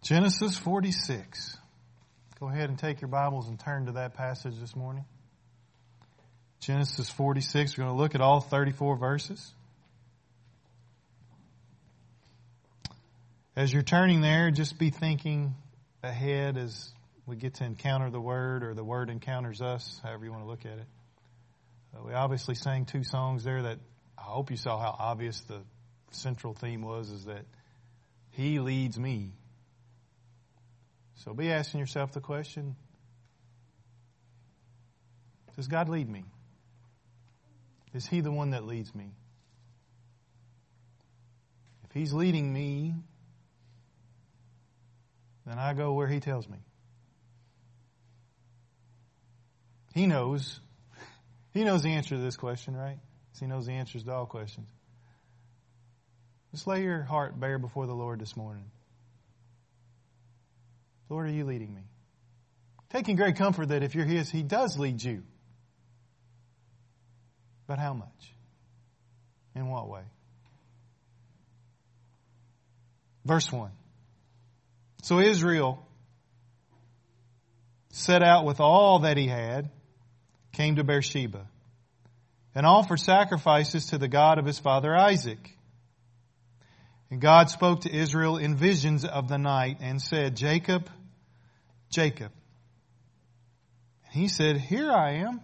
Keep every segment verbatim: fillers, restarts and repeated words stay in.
Genesis forty-six. Go ahead and take your Bibles and turn to that passage this morning. Genesis forty-six. We're going to look at all thirty-four verses. As you're turning there, just be thinking ahead as we get to encounter the Word, or the Word encounters us, however you want to look at it. Uh, we obviously sang two songs there that I hope you saw how obvious the central theme was, is that He leads me. So be asking yourself the question, does God lead me? Is He the one that leads me? If He's leading me, then I go where He tells me. He knows. He knows the answer to this question, right? He knows the answers to all questions. Just lay your heart bare before the Lord this morning. Lord, are you leading me? Taking great comfort that if you're His, He does lead you. But how much? In what way? Verse one. So Israel set out with all that he had, came to Beersheba, and offered sacrifices to the God of his father Isaac. And God spoke to Israel in visions of the night and said, Jacob, Jacob. And he said, Here I am.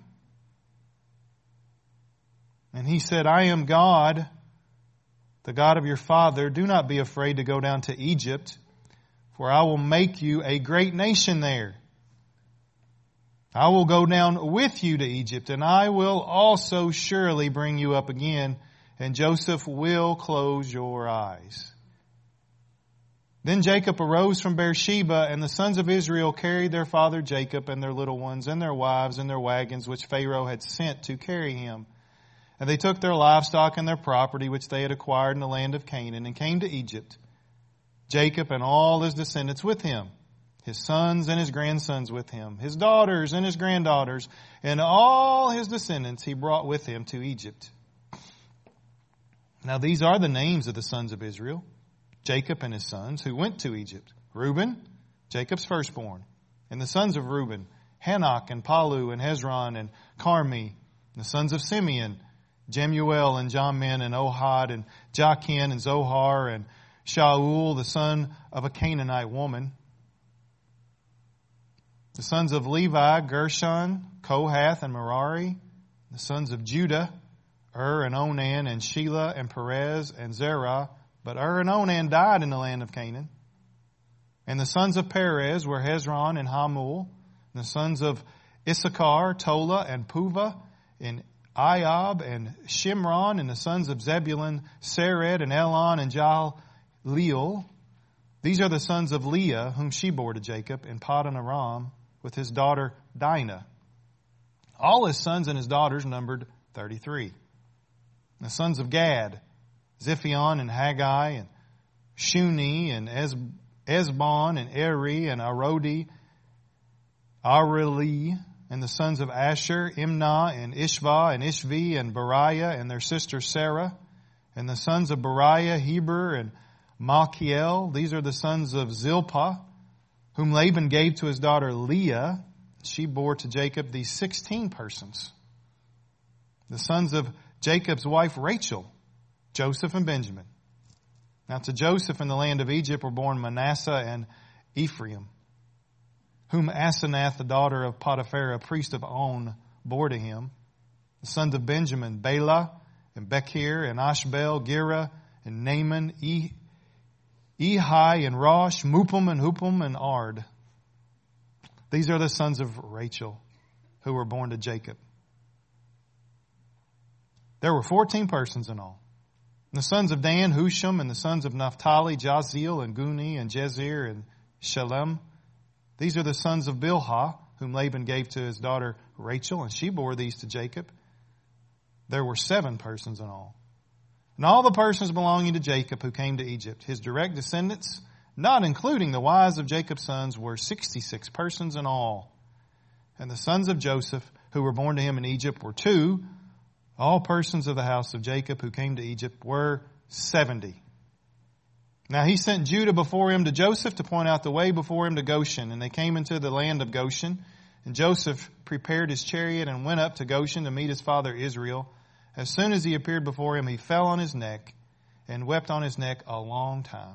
And he said, I am God, the God of your father. Do not be afraid to go down to Egypt, for I will make you a great nation there. I will go down with you to Egypt, and I will also surely bring you up again, and Joseph will close your eyes. Then Jacob arose from Beersheba, and the sons of Israel carried their father Jacob and their little ones and their wives and their wagons, which Pharaoh had sent to carry him. And they took their livestock and their property, which they had acquired in the land of Canaan, and came to Egypt. Jacob and all his descendants with him, his sons and his grandsons with him, his daughters and his granddaughters, and all his descendants he brought with him to Egypt. Now these are the names of the sons of Israel, Jacob and his sons, who went to Egypt. Reuben, Jacob's firstborn, and the sons of Reuben, Hanok and Palu and Hezron and Carmi, the sons of Simeon, Jemuel and Jamin and Ohad and Jachin and Zohar and Shaul, the son of a Canaanite woman. The sons of Levi, Gershon, Kohath and Merari. The sons of Judah, Ur and Onan and Shelah and Perez and Zerah. But Ur and Onan died in the land of Canaan. And the sons of Perez were Hezron and Hamul. And the sons of Issachar, Tola and Puvah and Iob and Shimron. And the sons of Zebulun, Sered and Elon and Jahleel. These are the sons of Leah, whom she bore to Jacob in Paddan Aram with his daughter Dinah. All his sons and his daughters numbered thirty-three. The sons of Gad, Ziphion and Haggai and Shuni and Ez- Ezbon and Eri and Arodi, Areli, and the sons of Asher, Imnah and Ishva and Ishvi and Beriah and their sister Sarah, and the sons of Beriah, Heber and Malchiel. These are the sons of Zilpah, whom Laban gave to his daughter Leah. She bore to Jacob these sixteen persons. The sons of Jacob's wife Rachel, Joseph and Benjamin. Now to Joseph in the land of Egypt were born Manasseh and Ephraim, whom Asenath, the daughter of Potiphar, a priest of On, bore to him. The sons of Benjamin, Bela and Bechir and Ashbel, Gera and Naaman, E. Ehi and Rosh, Mupim and Hupim and Ard. These are the sons of Rachel who were born to Jacob. There were fourteen persons in all. And the sons of Dan, Husham, and the sons of Naphtali, Jazeel and Guni and Jezir and Shalem. These are the sons of Bilhah, whom Laban gave to his daughter Rachel, and she bore these to Jacob. There were seven persons in all. And all the persons belonging to Jacob who came to Egypt, his direct descendants, not including the wives of Jacob's sons, were sixty-six persons in all. And the sons of Joseph, who were born to him in Egypt, were two. All persons of the house of Jacob who came to Egypt were seventy. Now he sent Judah before him to Joseph to point out the way before him to Goshen. And they came into the land of Goshen. And Joseph prepared his chariot and went up to Goshen to meet his father Israel. As soon as he appeared before him, he fell on his neck and wept on his neck a long time.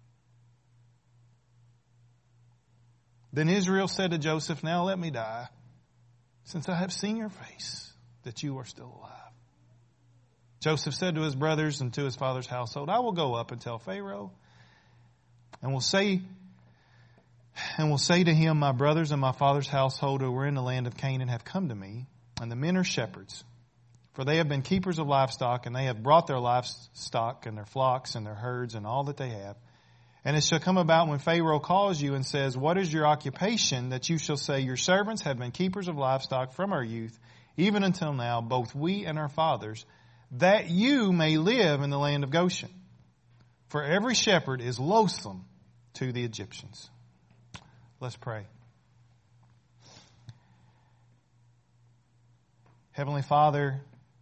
Then Israel said to Joseph, now let me die, since I have seen your face, that you are still alive. Joseph said to his brothers and to his father's household, I will go up and tell Pharaoh, and will say, and will say to him, my brothers and my father's household who were in the land of Canaan have come to me, and the men are shepherds. For they have been keepers of livestock, and they have brought their livestock and their flocks and their herds and all that they have. And it shall come about when Pharaoh calls you and says, what is your occupation? That you shall say, your servants have been keepers of livestock from our youth, even until now, both we and our fathers, that you may live in the land of Goshen. For every shepherd is loathsome to the Egyptians. Let's pray. Heavenly Father,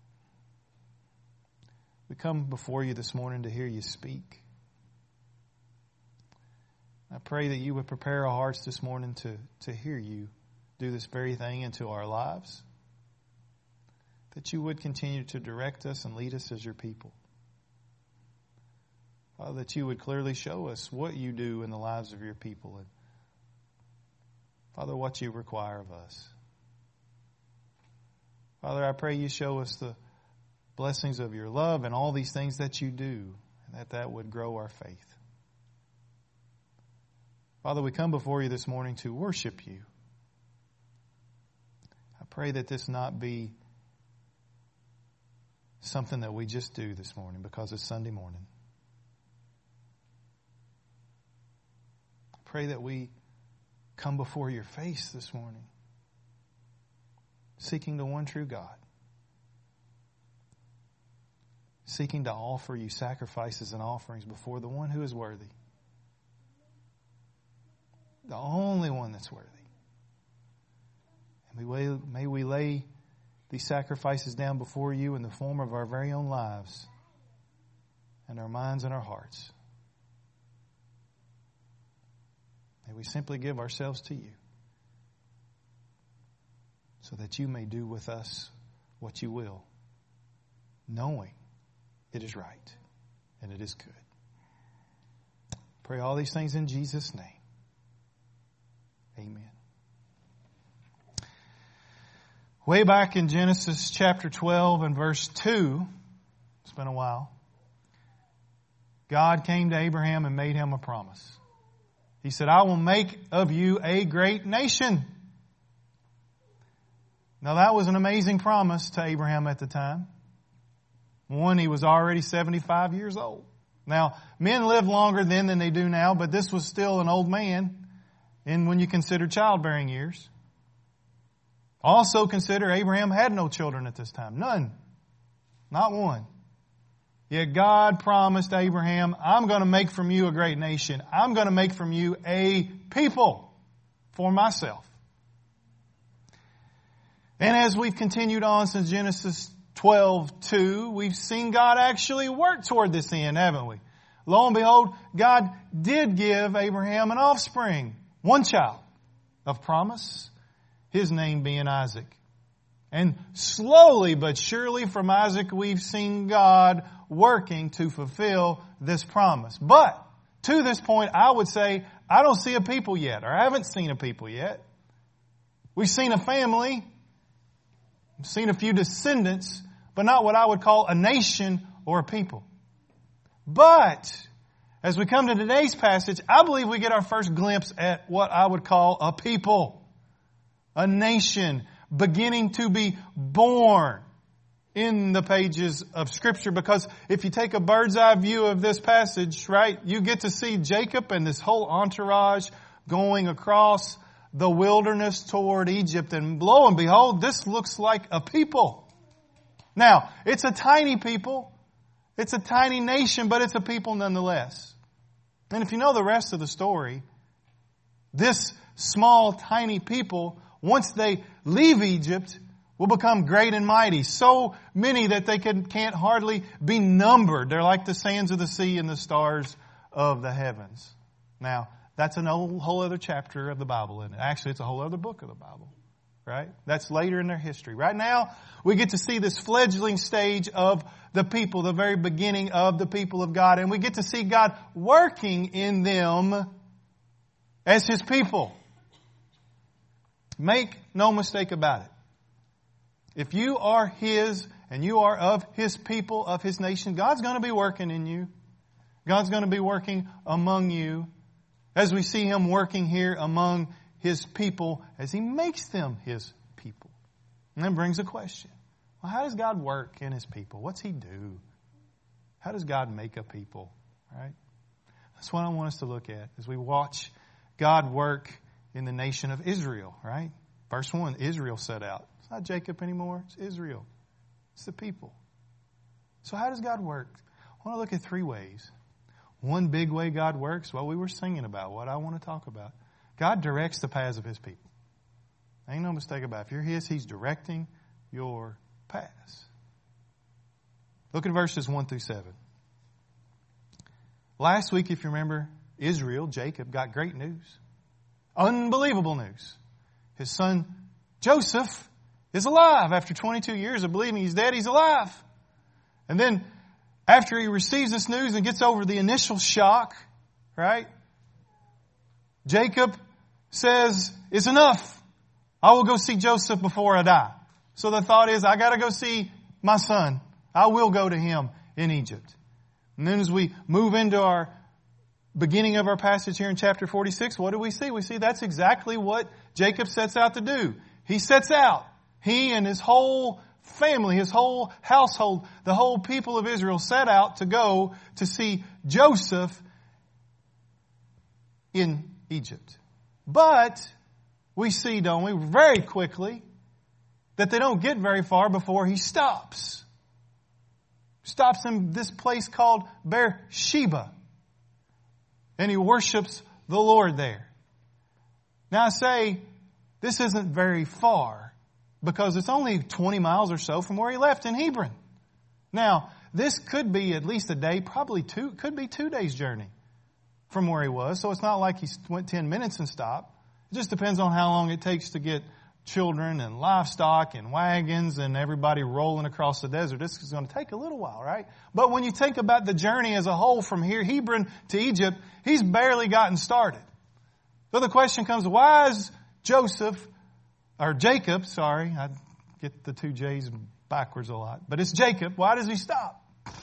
we come before you this morning to hear you speak. I pray that you would prepare our hearts this morning to, to hear you do this very thing into our lives. That you would continue to direct us and lead us as your people. Father, that you would clearly show us what you do in the lives of your people. And Father, what you require of us. Father, I pray you show us the blessings of your love and all these things that you do, and that that would grow our faith. Father, we come before you this morning to worship you. I pray that this not be something that we just do this morning because it's Sunday morning. I pray that we come before your face this morning, seeking the one true God, seeking to offer you sacrifices and offerings before the one who is worthy, the only one that's worthy. And we, may we lay these sacrifices down before you in the form of our very own lives and our minds and our hearts. May we simply give ourselves to you so that you may do with us what you will, knowing it is right and it is good. Pray all these things in Jesus' name. Amen. Way back in Genesis chapter twelve and verse two, it's been a while, God came to Abraham and made him a promise. He said, I will make of you a great nation. Now that was an amazing promise to Abraham at the time. One, he was already seventy-five years old. Now, men live longer then than they do now, but this was still an old man. And when you consider childbearing years. Also consider Abraham had no children at this time. None. Not one. Yet God promised Abraham, I'm going to make from you a great nation. I'm going to make from you a people for myself. And as we've continued on since Genesis twelve two, we've seen God actually work toward this end, haven't we? Lo and behold, God did give Abraham an offspring. One child of promise, his name being Isaac. And slowly but surely from Isaac we've seen God working to fulfill this promise. But to this point, I would say, I don't see a people yet, or I haven't seen a people yet. We've seen a family, we've seen a few descendants, but not what I would call a nation or a people. But as we come to today's passage, I believe we get our first glimpse at what I would call a people, a nation beginning to be born in the pages of Scripture. Because if you take a bird's eye view of this passage, right, you get to see Jacob and this whole entourage going across the wilderness toward Egypt. And lo and behold, this looks like a people. Now, it's a tiny people. It's a tiny nation, but it's a people nonetheless. And if you know the rest of the story, this small, tiny people, once they leave Egypt, will become great and mighty. So many that they can, can't hardly be numbered. They're like the sands of the sea and the stars of the heavens. Now, that's a whole other chapter of the Bible, isn't it? Actually, it's a whole other book of the Bible, right? That's later in their history. Right now, we get to see this fledgling stage of the people, the very beginning of the people of God. And we get to see God working in them as His people. Make no mistake about it. If you are His and you are of His people, of His nation, God's going to be working in you. God's going to be working among you as we see Him working here among His people as He makes them His people. And that brings a question. Well, how does God work in His people? What's He do? How does God make a people? Right? That's what I want us to look at as we watch God work in the nation of Israel, right? Verse one, Israel set out. It's not Jacob anymore. It's Israel. It's the people. So how does God work? I want to look at three ways. One big way God works, what we were singing about, what I want to talk about. God directs the paths of His people. Ain't no mistake about it. If you're His, He's directing your paths. Look at verses one through seven. Last week, if you remember, Israel, Jacob, got great news. Unbelievable news. His son Joseph is alive. After twenty-two years of believing he's dead, he's alive. And then after he receives this news and gets over the initial shock, right? Jacob says, it's enough. I will go see Joseph before I die. So the thought is, I got to go see my son. I will go to him in Egypt. And then as we move into our beginning of our passage here in chapter forty-six, what do we see? We see that's exactly what Jacob sets out to do. He sets out. He and his whole family, his whole household, the whole people of Israel set out to go to see Joseph in Egypt. But we see, don't we, very quickly that they don't get very far before he stops. Stops in this place called Beersheba. And he worships the Lord there. Now I say, this isn't very far because it's only twenty miles or so from where he left in Hebron. Now, this could be at least a day, probably two, could be two days' journey from where he was. So it's not like he went ten minutes and stopped. It just depends on how long it takes to get children and livestock and wagons and everybody rolling across the desert. This is going to take a little while, right? But when you think about the journey as a whole from here, Hebron to Egypt, he's barely gotten started. So the question comes, why is Joseph, or Jacob, sorry, I get the two J's backwards a lot, but it's Jacob. Why does he stop?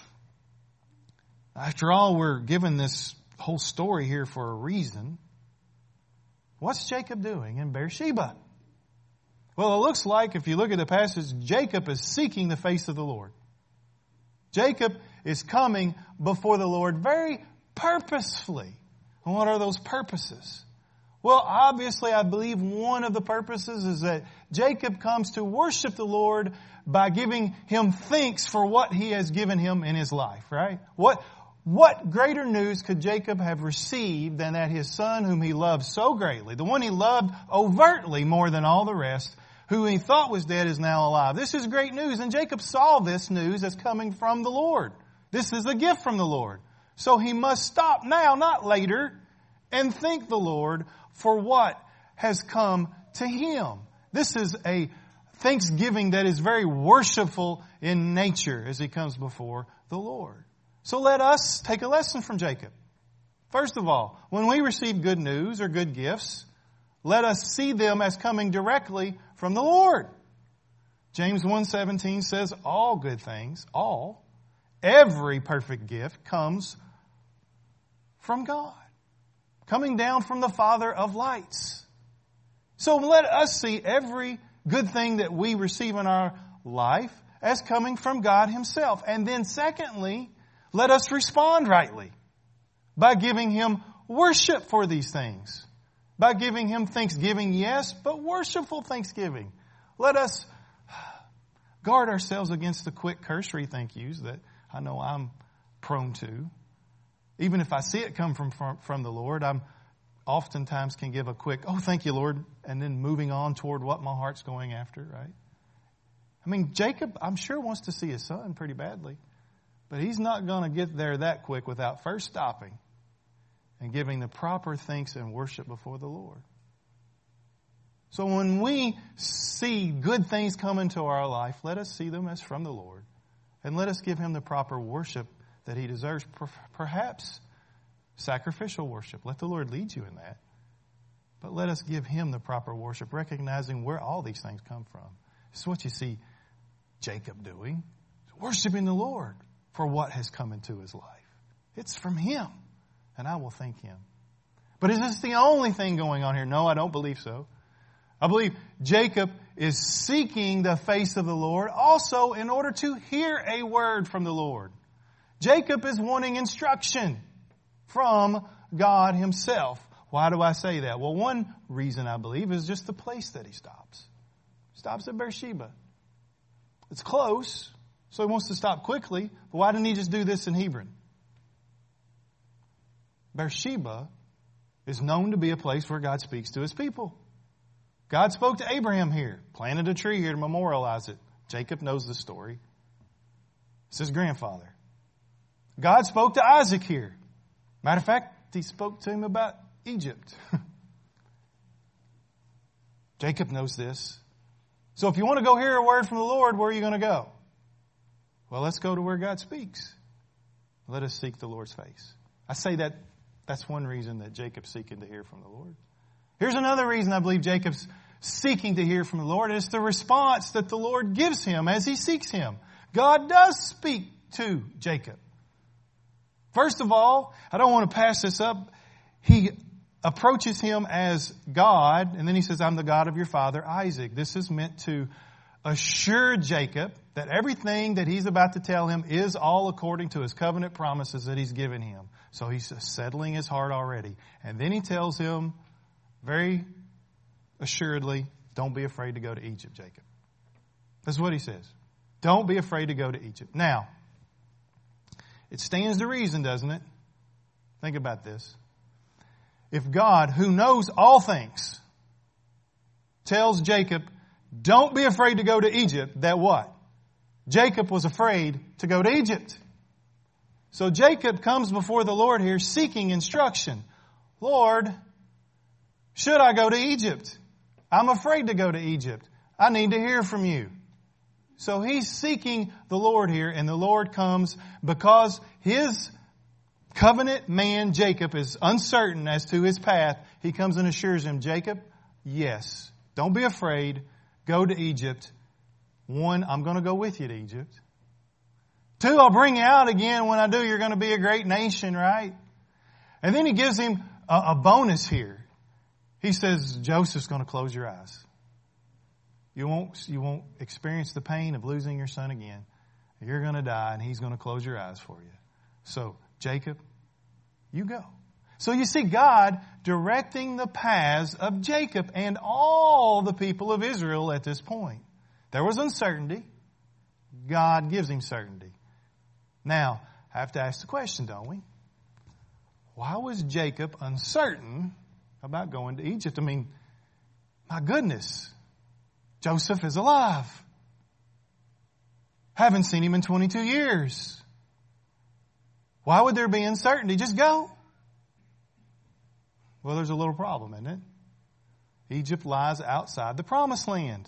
After all, we're given this whole story here for a reason. What's Jacob doing in Beersheba? Well, it looks like, if you look at the passage, Jacob is seeking the face of the Lord. Jacob is coming before the Lord very purposefully. And what are those purposes? Well, obviously, I believe one of the purposes is that Jacob comes to worship the Lord by giving Him thanks for what He has given him in his life, right? What, what greater news could Jacob have received than that his son, whom he loved so greatly, the one he loved overtly more than all the rest, who he thought was dead, is now alive. This is great news. And Jacob saw this news as coming from the Lord. This is a gift from the Lord. So he must stop now, not later, and thank the Lord for what has come to him. This is a thanksgiving that is very worshipful in nature as he comes before the Lord. So let us take a lesson from Jacob. First of all, when we receive good news or good gifts, let us see them as coming directly from the Lord. James one seventeen says, all good things, all, every perfect gift comes from God, coming down from the Father of lights. So let us see every good thing that we receive in our life as coming from God Himself. And then secondly, let us respond rightly by giving Him worship for these things. By giving Him thanksgiving, yes, but worshipful thanksgiving. Let us guard ourselves against the quick cursory thank yous that I know I'm prone to. Even if I see it come from, from, from the Lord, I'm oftentimes can give a quick, oh, thank you, Lord, and then moving on toward what my heart's going after, right? I mean, Jacob, I'm sure, wants to see his son pretty badly, but he's not going to get there that quick without first stopping and giving the proper thanks and worship before the Lord. So when we see good things come into our life, let us see them as from the Lord. And let us give Him the proper worship that He deserves, perhaps sacrificial worship. Let the Lord lead you in that. But let us give Him the proper worship, recognizing where all these things come from. This is what you see Jacob doing. Worshiping the Lord for what has come into his life. It's from Him, and I will thank Him. But is this the only thing going on here? No, I don't believe so. I believe Jacob is seeking the face of the Lord also in order to hear a word from the Lord. Jacob is wanting instruction from God Himself. Why do I say that? Well, one reason I believe is just the place that he stops. He stops at Beersheba. It's close, so he wants to stop quickly. But why didn't he just do this in Hebron? Beersheba is known to be a place where God speaks to His people. God spoke to Abraham here, planted a tree here to memorialize it. Jacob knows the story. It's his grandfather. God spoke to Isaac here. Matter of fact, He spoke to him about Egypt. Jacob knows this. So if you want to go hear a word from the Lord, where are you going to go? Well, let's go to where God speaks. Let us seek the Lord's face. I say that that's one reason that Jacob's seeking to hear from the Lord. Here's another reason I believe Jacob's seeking to hear from the Lord. It's the response that the Lord gives him as he seeks Him. God does speak to Jacob. First of all, I don't want to pass this up. He approaches him as God, and then He says, I'm the God of your father Isaac. This is meant to assure Jacob that everything that he's about to tell him is all according to His covenant promises that He's given him. So he's settling his heart already. And then He tells him very assuredly, don't be afraid to go to Egypt, Jacob. That's what He says. Don't be afraid to go to Egypt. Now, it stands to reason, doesn't it? Think about this. If God, who knows all things, tells Jacob, don't be afraid to go to Egypt, that what? Jacob was afraid to go to Egypt. So Jacob comes before the Lord here seeking instruction. Lord, should I go to Egypt? I'm afraid to go to Egypt. I need to hear from You. So he's seeking the Lord here, and the Lord comes because his covenant man, Jacob, is uncertain as to his path. He comes and assures him, Jacob, yes, don't be afraid. Go to Egypt. One, I'm going to go with you to Egypt. Two, I'll bring you out again. When I do, you're going to be a great nation, right? And then he gives him a, a bonus here. He says, Joseph's going to close your eyes. You won't, you won't experience the pain of losing your son again. You're going to die, and he's going to close your eyes for you. So, Jacob, you go. So you see God directing the paths of Jacob and all the people of Israel at this point. There was uncertainty. God gives him certainty. Now, I have to ask the question, don't we? Why was Jacob uncertain about going to Egypt? I mean, my goodness, Joseph is alive. Haven't seen him in twenty-two years. Why would there be uncertainty? Just go. Well, there's a little problem, isn't it? Egypt lies outside the promised land.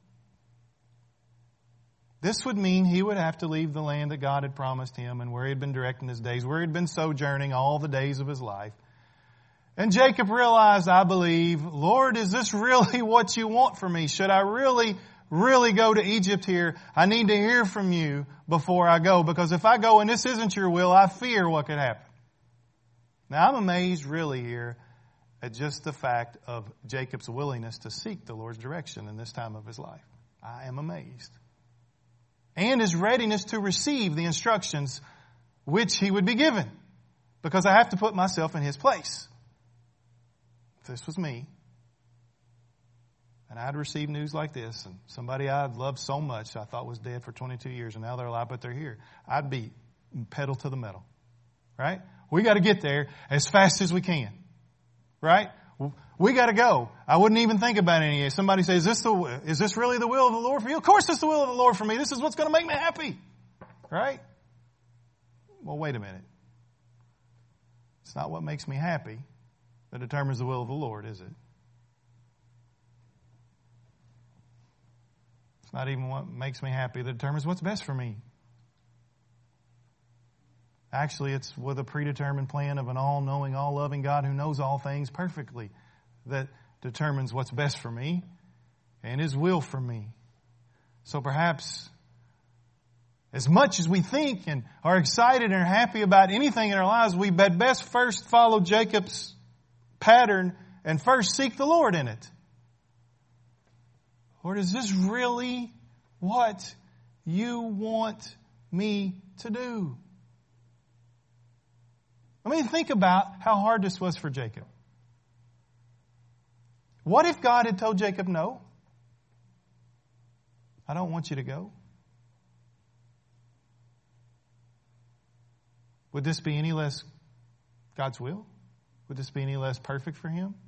This would mean he would have to leave the land that God had promised him and where he had been directing his days, where he had been sojourning all the days of his life. And Jacob realized, I believe, Lord, is this really what You want for me? Should I really, really go to Egypt here? I need to hear from You before I go, because if I go and this isn't Your will, I fear what could happen. Now, I'm amazed really here at just the fact of Jacob's willingness to seek the Lord's direction in this time of his life. I am amazed. And his readiness to receive the instructions which he would be given. Because I have to put myself in his place. If this was me, and I'd received news like this, and somebody I'd loved so much I thought was dead for twenty-two years, and now they're alive, but they're here, I'd be pedal to the metal. Right? We got to get there as fast as we can. Right? We got to go. I wouldn't even think about any of it. Somebody says, is this, the, is this really the will of the Lord for you? Of course it's the will of the Lord for me. This is what's going to make me happy. Right? Well, wait a minute. It's not what makes me happy that determines the will of the Lord, is it? It's not even what makes me happy that determines what's best for me. Actually, it's with a predetermined plan of an all-knowing, all-loving God who knows all things perfectly that determines what's best for me and His will for me. So perhaps as much as we think and are excited and are happy about anything in our lives, we had best first follow Jacob's pattern and first seek the Lord in it. Lord, is this really what you want me to do? I mean, think about how hard this was for Jacob. What if God had told Jacob, no, I don't want you to go? Would this be any less God's will? Would this be any less perfect for him?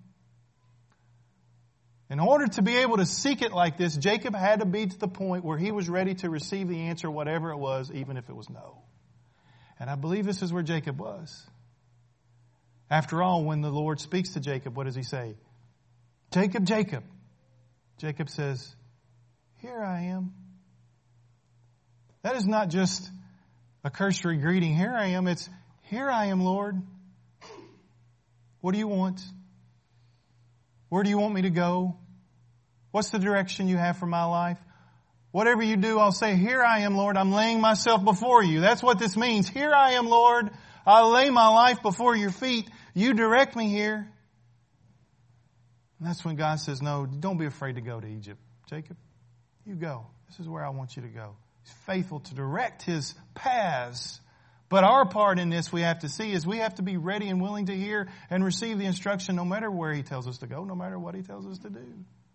In order to be able to seek it like this, Jacob had to be to the point where he was ready to receive the answer, whatever it was, even if it was no. And I believe this is where Jacob was. After all, when the Lord speaks to Jacob, what does He say? Jacob, Jacob. Jacob says, here I am. That is not just a cursory greeting. Here I am. It's, here I am, Lord. What do you want? Where do you want me to go? What's the direction you have for my life? Whatever you do, I'll say, here I am, Lord. I'm laying myself before you. That's what this means. Here I am, Lord. I lay my life before your feet. You direct me here. And that's when God says, no, don't be afraid to go to Egypt. Jacob, you go. This is where I want you to go. He's faithful to direct His paths. But our part in this we have to see is we have to be ready and willing to hear and receive the instruction no matter where He tells us to go, no matter what He tells us to do.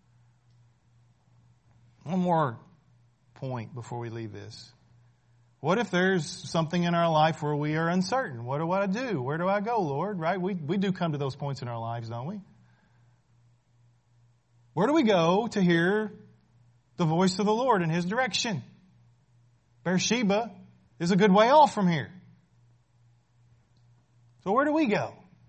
One more point before we leave this. What if there's something in our life where we are uncertain? What do I do? Where do I go, Lord? Right? We, we do come to those points in our lives, don't we? Where do we go to hear the voice of the Lord in His direction? Beersheba is a good way off from here. So where do we go?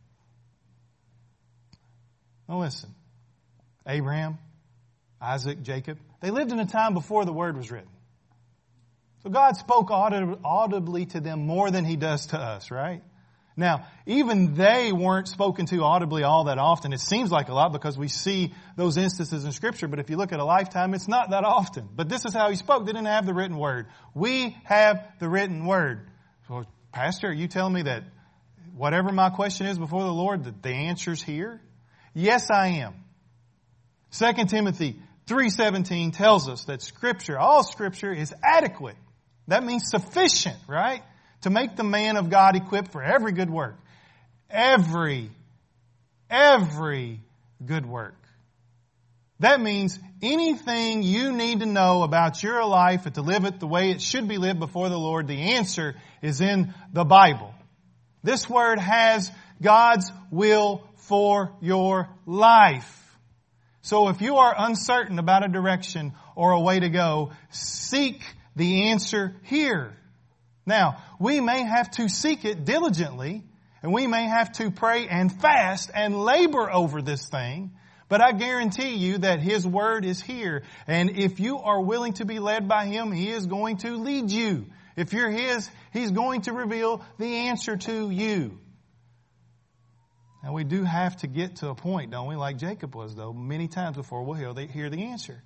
Now listen. Abraham, Isaac, Jacob, they lived in a time before the Word was written. So God spoke audibly to them more than He does to us, right? Now, even they weren't spoken to audibly all that often. It seems like a lot because we see those instances in Scripture, but if you look at a lifetime, it's not that often. But this is how He spoke. They didn't have the written Word. We have the written Word. So, Pastor, are you telling me that whatever my question is before the Lord, that the answer's here? Yes, I am. Second Timothy three seventeen tells us that Scripture, all Scripture is adequate. That means sufficient, right? To make the man of God equipped for every good work. Every, every good work. That means anything you need to know about your life and to live it the way it should be lived before the Lord, the answer is in the Bible. This Word has God's will for your life. So if you are uncertain about a direction or a way to go, seek the answer here. Now, we may have to seek it diligently, and we may have to pray and fast and labor over this thing, but I guarantee you that His Word is here. And if you are willing to be led by Him, He is going to lead you. If you're His, He's going to reveal the answer to you. Now, we do have to get to a point, don't we, like Jacob was, though, many times before we'll hear the answer.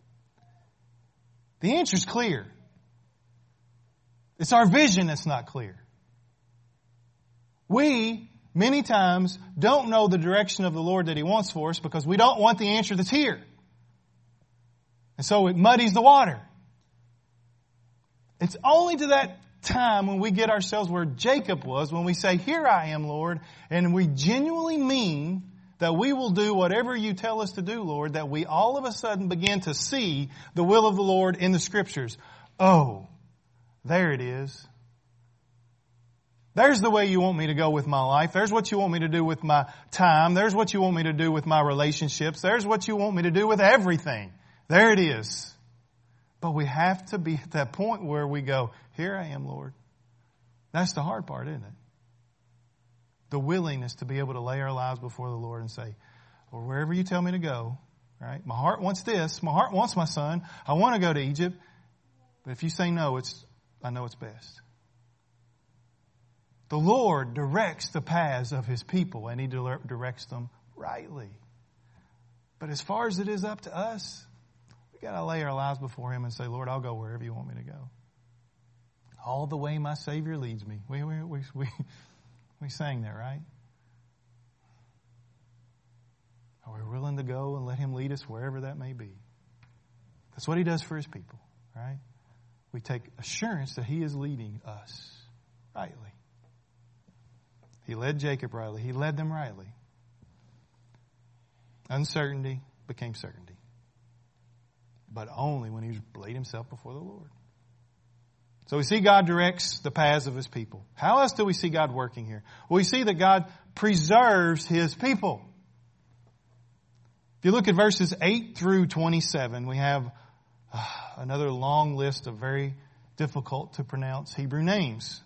The answer's clear. It's our vision that's not clear. We, many times, don't know the direction of the Lord that He wants for us because we don't want the answer that's here. And so it muddies the water. It's only to that time when we get ourselves where Jacob was, when we say, here I am, Lord, and we genuinely mean that we will do whatever you tell us to do, Lord, that we all of a sudden begin to see the will of the Lord in the Scriptures. Oh, there it is. There's the way you want me to go with my life. There's what you want me to do with my time. There's what you want me to do with my relationships. There's what you want me to do with everything. There it is. But we have to be at that point where we go, here I am, Lord. That's the hard part, isn't it? the willingness to be able to lay our lives before the Lord and say, or wherever you tell me to go, right? My heart wants this. My heart wants my son. I want to go to Egypt. But if you say no, it's, I know it's best. The Lord directs the paths of His people, and He directs them rightly. But as far as it is up to us, we got to lay our lives before Him and say, Lord, I'll go wherever you want me to go. All the way my Savior leads me. We, we, we, we, we sang that, right? Are we willing to go and let Him lead us wherever that may be? That's what He does for His people, right? We take assurance that He is leading us rightly. He led Jacob rightly. He led them rightly. Uncertainty became certainty. But only when he laid himself before the Lord. So we see God directs the paths of His people. How else do we see God working here? Well, we see that God preserves His people. If you look at verses eight through twenty-seven, we have uh, another long list of very difficult to pronounce Hebrew names.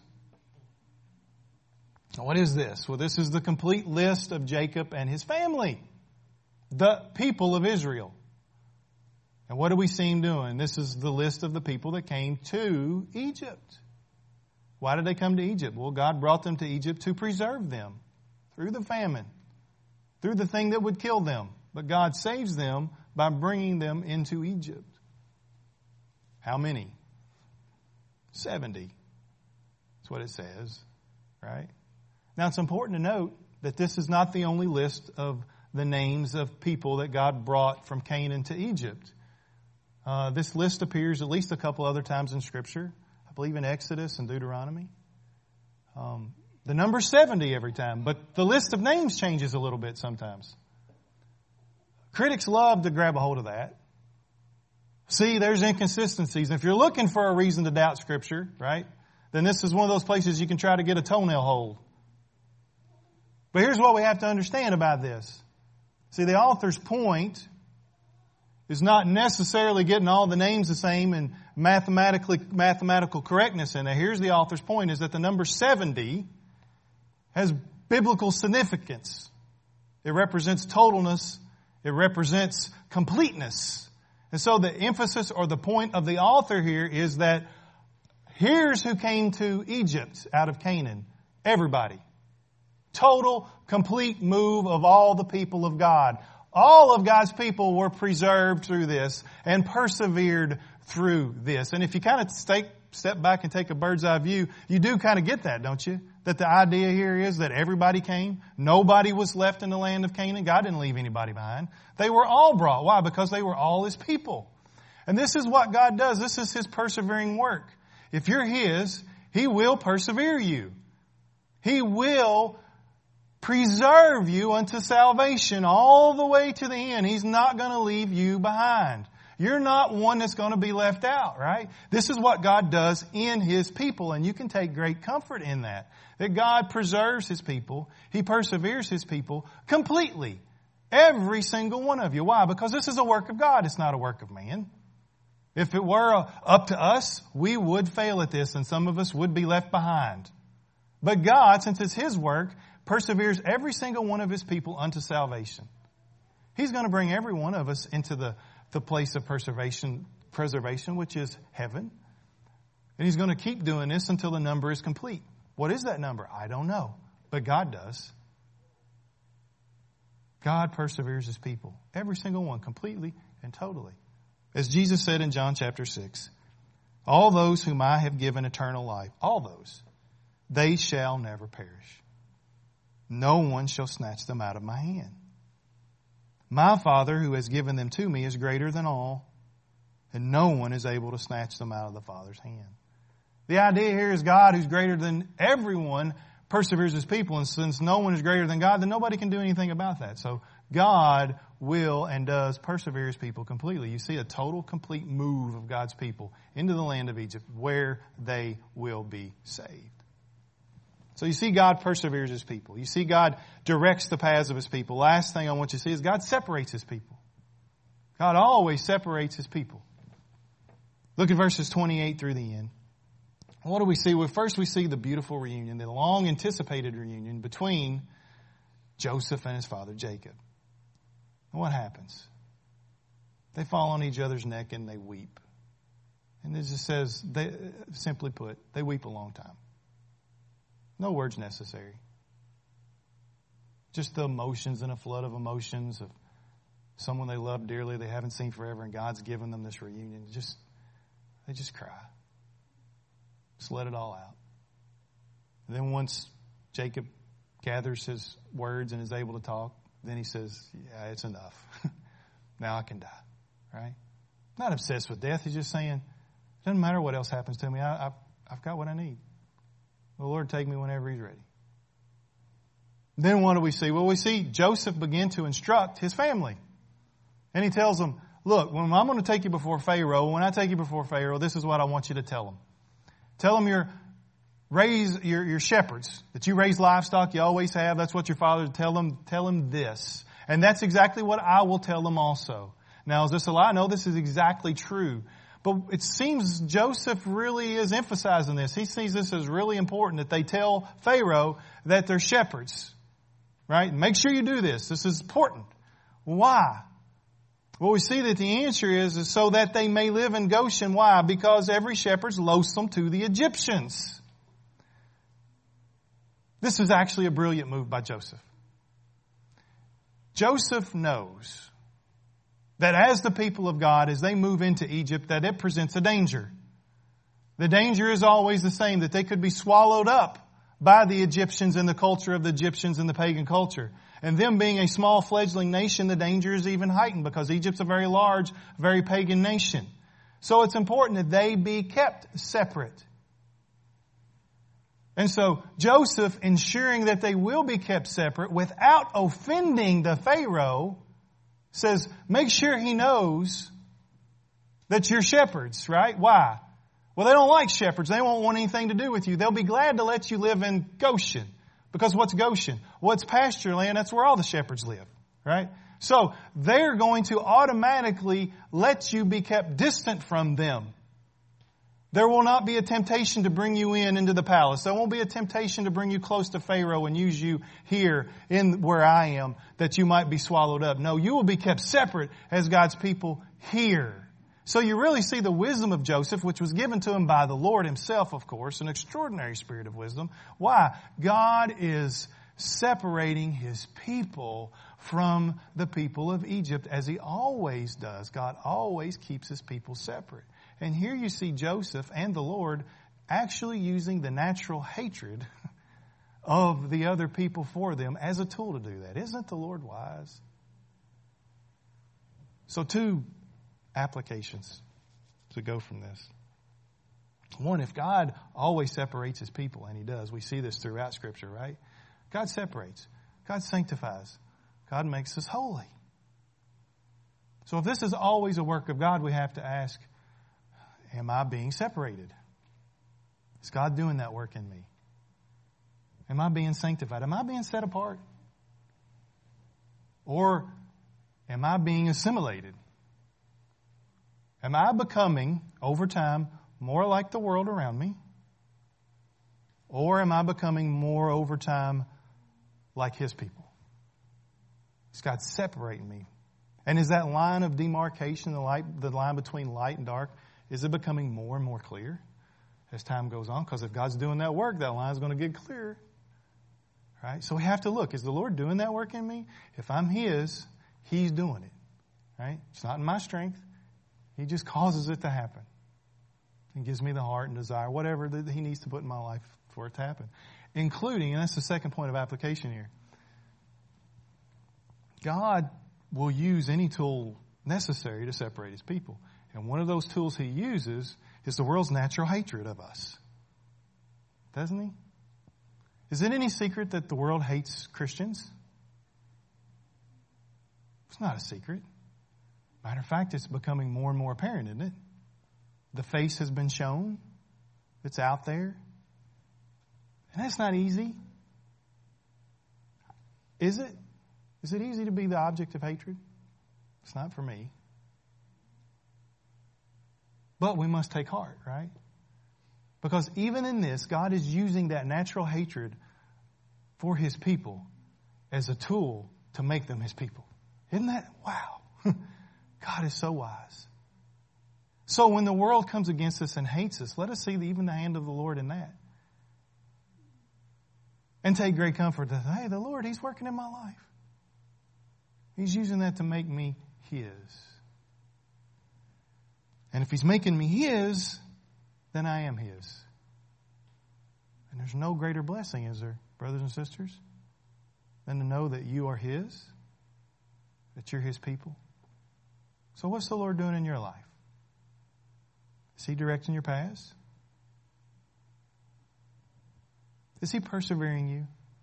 Now, what is this? Well, this is the complete list of Jacob and his family. The people of Israel. And what do we see him doing? This is the list of the people that came to Egypt. Why did they come to Egypt? Well, God brought them to Egypt to preserve them through the famine, through the thing that would kill them. But God saves them by bringing them into Egypt. How many? seventy. That's what it says, right? Now, it's important to note that this is not the only list of the names of people that God brought from Canaan to Egypt. Uh, this list appears at least a couple other times in Scripture. I believe in Exodus and Deuteronomy. Um, the number seventy every time, but the list of names changes a little bit sometimes. Critics love to grab a hold of that. See, there's inconsistencies. If you're looking for a reason to doubt Scripture, right, then this is one of those places you can try to get a toenail hold. But here's what we have to understand about this. See, the author's point is not necessarily getting all the names the same and mathematically mathematical correctness in there. Here's the author's point, is that the number seventy has biblical significance. It represents totalness. It represents completeness. And so the emphasis or the point of the author here is that here's who came to Egypt out of Canaan. Everybody. Total, complete move of all the people of God. All of God's people were preserved through this and persevered through this. And if you kind of stay, step back and take a bird's eye view, you do kind of get that, don't you? That the idea here is that everybody came. Nobody was left in the land of Canaan. God didn't leave anybody behind. They were all brought. Why? Because they were all His people. And this is what God does. This is His persevering work. If you're His, He will persevere you. He will preserve you unto salvation all the way to the end. He's not going to leave you behind. You're not one that's going to be left out, right? This is what God does in His people, and you can take great comfort in that. That God preserves His people. He perseveres His people completely. Every single one of you. Why? Because this is a work of God. It's not a work of man. If it were up to us, we would fail at this, and some of us would be left behind. But God, since it's His work, perseveres every single one of His people unto salvation. He's going to bring every one of us into the, the place of preservation, preservation, which is heaven. And He's going to keep doing this until the number is complete. What is that number? I don't know. But God does. God perseveres His people. Every single one, completely and totally. As Jesus said in John chapter six, all those whom I have given eternal life, all those, they shall never perish. No one shall snatch them out of my hand. My Father who has given them to me is greater than all, and no one is able to snatch them out of the Father's hand. The idea here is God, who's greater than everyone, perseveres His people, and since no one is greater than God, then nobody can do anything about that. So God will and does persevere His people completely. You see a total, complete move of God's people into the land of Egypt where they will be saved. So you see God perseveres His people. You see God directs the paths of His people. Last thing I want you to see is God separates His people. God always separates His people. Look at verses twenty-eight through the end. What do we see? Well, first we see the beautiful reunion, the long anticipated reunion between Joseph and his father Jacob. And what happens? They fall on each other's neck and they weep. And it just says, they, simply put, they weep a long time. No words necessary. Just the emotions and a flood of emotions of someone they love dearly, they haven't seen forever, and God's given them this reunion. Just, they just cry. Just let it all out. And then once Jacob gathers his words and is able to talk, then he says, yeah, it's enough. Now I can die. Right? Not obsessed with death. He's just saying, it doesn't matter what else happens to me. I, I've, I've got what I need. The Lord take me whenever He's ready. Then what do we see? Well, we see Joseph begin to instruct his family. And he tells them, look, when I'm going to take you before Pharaoh, when I take you before Pharaoh, this is what I want you to tell him. Tell him you're raise your, your shepherds, that you raise livestock, you always have. That's what your father tell them. Tell him this. And that's exactly what I will tell them also. Now, is this a lie? No, this is exactly true. But it seems Joseph really is emphasizing this. He sees this as really important that they tell Pharaoh that they're shepherds. Right? Make sure you do this. This is important. Why? Well, we see that the answer is, is so that they may live in Goshen. Why? Because every shepherd's loathsome to the Egyptians. This is actually a brilliant move by Joseph. Joseph knows that as the people of God, as they move into Egypt, that it presents a danger. The danger is always the same, that they could be swallowed up by the Egyptians and the culture of the Egyptians and the pagan culture. And them being a small fledgling nation, the danger is even heightened because Egypt's a very large, very pagan nation. So it's important that they be kept separate. And so Joseph, ensuring that they will be kept separate without offending the Pharaoh, says, make sure he knows that you're shepherds, right? Why? Well, they don't like shepherds. They won't want anything to do with you. They'll be glad to let you live in Goshen. Because what's Goshen? Well, it's pasture land. That's where all the shepherds live, right? So they're going to automatically let you be kept distant from them. There will not be a temptation to bring you in into the palace. There won't be a temptation to bring you close to Pharaoh and use you here in where I am that you might be swallowed up. No, you will be kept separate as God's people here. So you really see the wisdom of Joseph, which was given to him by the Lord Himself, of course, an extraordinary spirit of wisdom. Why? God is separating His people from the people of Egypt, as He always does. God always keeps His people separate. And here you see Joseph and the Lord actually using the natural hatred of the other people for them as a tool to do that. Isn't the Lord wise? So two applications to go from this. One, if God always separates His people, and He does, we see this throughout Scripture, right? God separates. God sanctifies. God makes us holy. So if this is always a work of God, we have to ask, am I being separated? Is God doing that work in me? Am I being sanctified? Am I being set apart? Or am I being assimilated? Am I becoming, over time, more like the world around me? Or am I becoming more, over time, like His people? Is God separating me? And is that line of demarcation, the, light, the line between light and dark, is it becoming more and more clear as time goes on? Because if God's doing that work, that line is going to get clearer. Right? So we have to look. Is the Lord doing that work in me? If I'm His, He's doing it. Right? It's not in my strength. He just causes it to happen. And gives me the heart and desire, whatever that He needs to put in my life for it to happen. Including, and that's the second point of application here, God will use any tool necessary to separate His people. And one of those tools He uses is the world's natural hatred of us. Doesn't He? Is it any secret that the world hates Christians? It's not a secret. Matter of fact, it's becoming more and more apparent, isn't it? The face has been shown. It's out there. And that's not easy. Is it? Is it easy to be the object of hatred? It's not for me. But we must take heart, right? Because even in this, God is using that natural hatred for His people as a tool to make them His people. Isn't that, wow. God is so wise. So when the world comes against us and hates us, let us see even the hand of the Lord in that. And take great comfort that, hey, the Lord, He's working in my life. He's using that to make me His. And if He's making me His, then I am His. And there's no greater blessing, is there, brothers and sisters, than to know that you are His, that you're His people. So what's the Lord doing in your life? Is He directing your paths? Is He persevering you?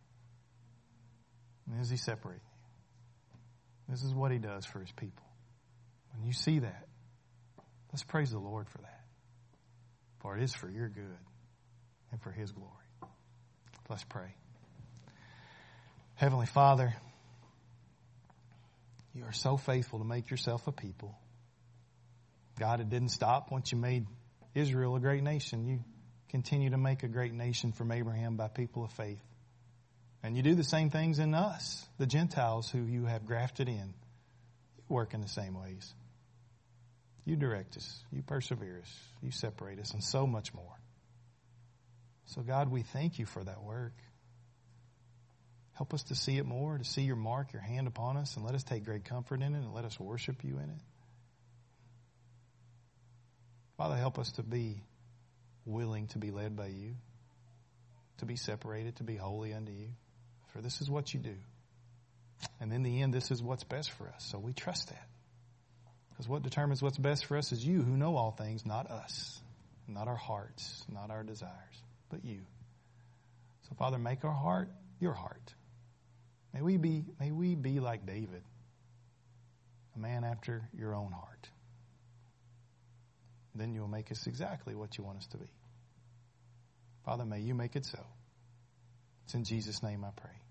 And is He separating you? This is what He does for His people. When you see that, let's praise the Lord for that. For it is for your good and for His glory. Let's pray. Heavenly Father, You are so faithful to make Yourself a people. God, it didn't stop once You made Israel a great nation. You continue to make a great nation from Abraham by people of faith. And You do the same things in us, the Gentiles who You have grafted in. You work in the same ways. You direct us. You persevere us. You separate us, and so much more. So God, we thank You for that work. Help us to see it more, to see Your mark, Your hand upon us, and let us take great comfort in it, and let us worship You in it. Father, help us to be willing to be led by You, to be separated, to be holy unto You. For this is what You do. And in the end, this is what's best for us. So we trust that. Because what determines what's best for us is You who know all things, not us, not our hearts, not our desires, but You. So Father, make our heart Your heart. May we be, may we be like David, a man after Your own heart. Then You will make us exactly what You want us to be. Father, may You make it so. It's in Jesus' name I pray.